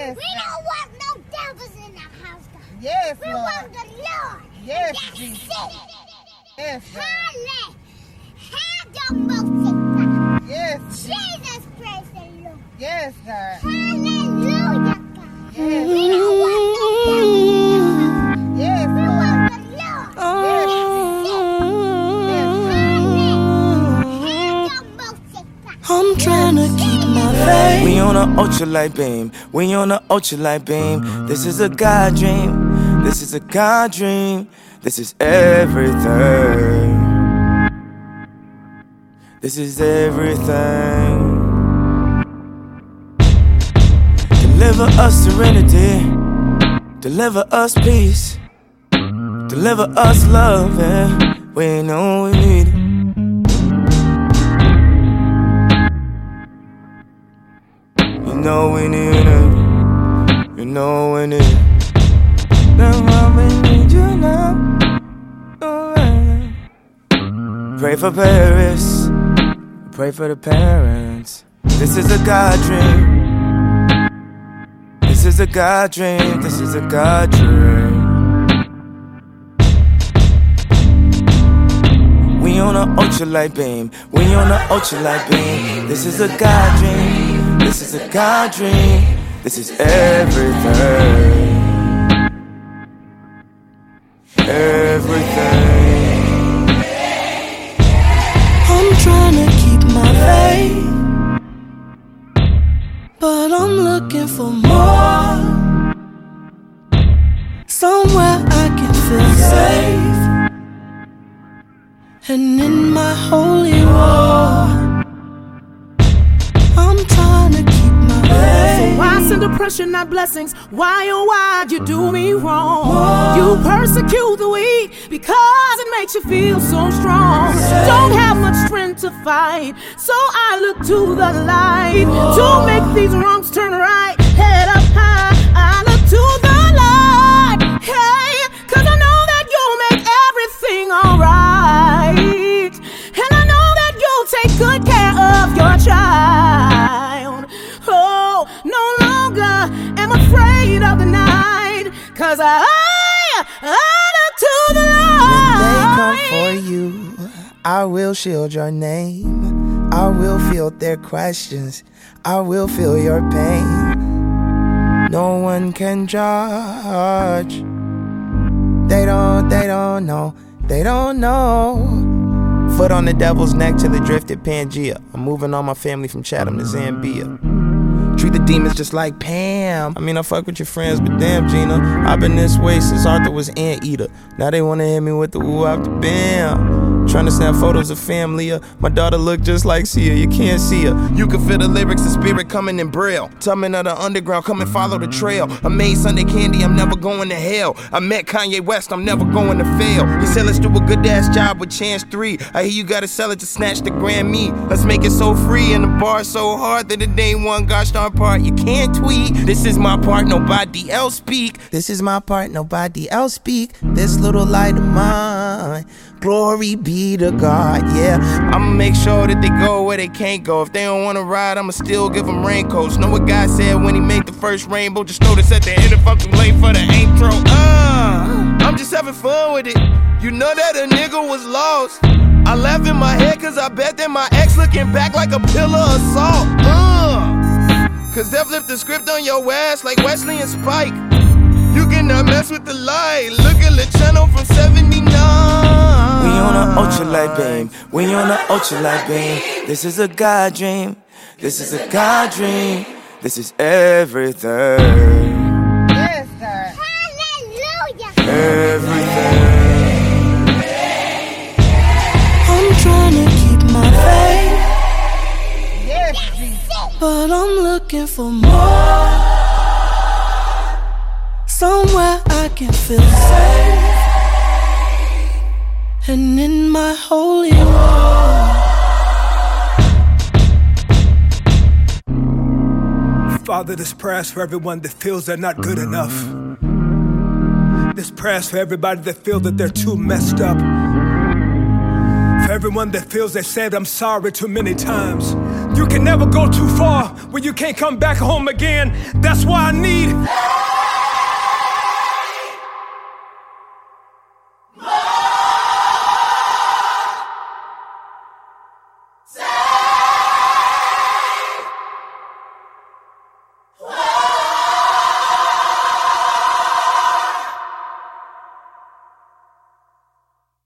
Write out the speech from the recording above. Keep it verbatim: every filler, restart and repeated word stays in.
Yes. We don't want no devils in the house, God. Yes, we Lord. want the Lord. Yes, That's Jesus. it. Yes, God. Hallelujah. Have your most Yes. Jesus, praise the Lord. Yes, God. Hallelujah, God. Yes. We don't want no devils in the house. Yes, We Lord. want the Lord. Yes, I'm tryna keep my faith. We on a ultralight beam. We on a ultralight beam. This is a God dream. This is a God dream. This is everything. This is everything. Deliver us serenity. Deliver us peace. Deliver us love. Yeah. We know we need it. You know we need it. You know we need it. That's why we need you now. Oh, pray for Paris. Pray for the parents. This is a God dream. This is a God dream. This is a God dream. We on a ultralight beam. We on a ultralight beam. This is a God dream. This is a God dream. This is everything. Everything. I'm trying to keep my faith, but I'm looking for more. Somewhere I can feel safe, and in my holy war, I'm trying to keep my faith. So why send oppression, not blessings? Why, oh why you do me wrong? Whoa. You persecute the weak because it makes you feel so strong. Don't have much strength to fight, so I look to the light. Whoa. To make these wrongs turn right, head up high, I look to the light. Hey, cause I know that you'll make everything alright, and I know that you'll take good care of your child. Oh, no longer am afraid of the night, cause I, I look to the light. When they come for you, I will shield your name. I will field their questions. I will feel your pain. No one can judge. They don't, they don't know. They don't know. Foot on the devil's neck till it drifted Pangea. I'm moving all my family from Chatham to Zambia. Treat the demons just like Pam. I mean, I fuck with your friends, but damn, Gina, I've been this way since Arthur was Anteater. Now they wanna hit me with the woo after bam. Trying to snap photos of family. My daughter look just like Sia. You can't see her. You can feel the lyrics, the spirit coming in braille. Tumbling of the underground, come and follow the trail. I made Sunday candy, I'm never going to hell. I met Kanye West, I'm never going to fail. He said let's do a good ass job with Chance three. I hear you gotta sell it to snatch the Grammy. Let's make it so free and the bar so hard that it ain't one gosh darn part you can't tweet. This is my part, nobody else speak. This is my part, nobody else speak. This little light of mine, glory be to God, yeah. I'ma make sure that they go where they can't go. If they don't wanna ride, I'ma still give them raincoats. Know what God said when he made the first rainbow? Just notice at the end if I'm too late for the intro. Uh, I'm just having fun with it. You know that a nigga was lost. I laugh in my head cause I bet that my ex looking back like a pillar of salt. Uh, cause they flipped the script on your ass like Wesley and Spike. You cannot mess with the light. Look at the channel from seventy-nine. We on a ultralight beam. We on a ultralight beam. This is a God dream. This is a God dream. This is everything. Yes, God. Hallelujah. Everything. I'm trying to keep my faith. Yes, Jesus. But I'm looking for more. Somewhere I can feel safe, and in my holy war. Father, this prayer's for everyone that feels they're not good enough. This prayer's for everybody that feels that they're too messed up. For everyone that feels they said I'm sorry too many times. You can never go too far when you can't come back home again. That's why I need